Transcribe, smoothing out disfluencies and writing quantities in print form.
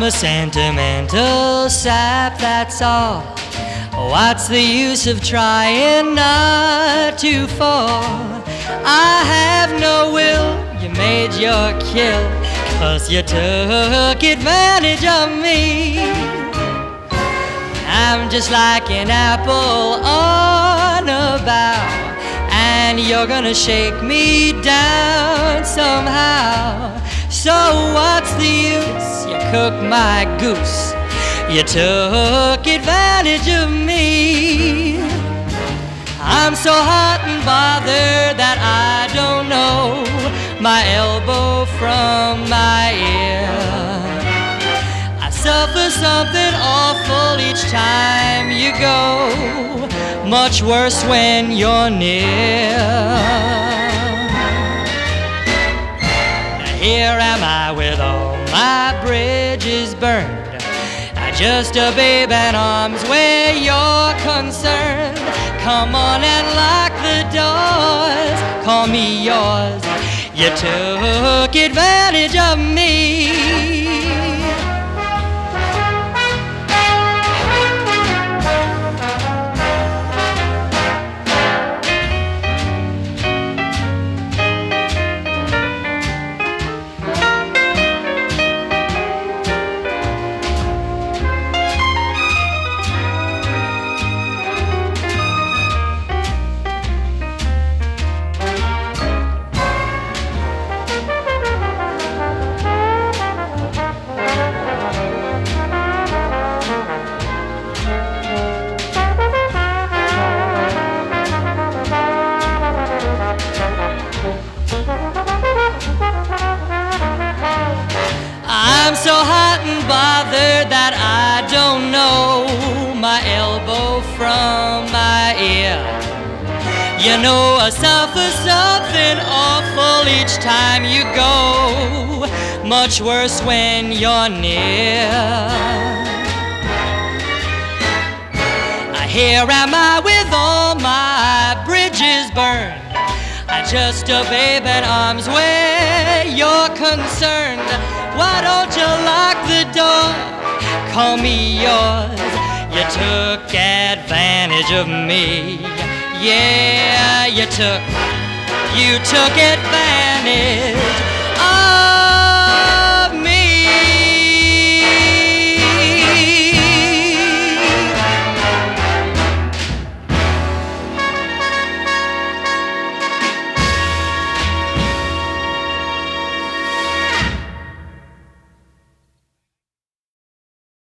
a sentimental sap, that's all. What's the use of trying not to fall? I have no will, you made your kill, 'cause you took advantage of me. I'm just like an apple on a bough, and you're gonna shake me down somehow. So what's the use? You cooked my goose, you took advantage of me. I'm so hot and bothered that I don't know my elbow from my ear. I suffer something awful each time you go, much worse when you're near. Now here am I with all my bridges burned, just a babe in arms where you're concerned. Come on and lock the doors, call me yours. You took advantage of me. I'm so hot and bothered that I don't know my elbow from my ear. You know I suffer something awful each time you go, much worse when you're near. Here am I with all my bridges burned, just a babe in arms where you're concerned. Why don't you lock the door, call me yours. You took advantage of me. Yeah, you took advantage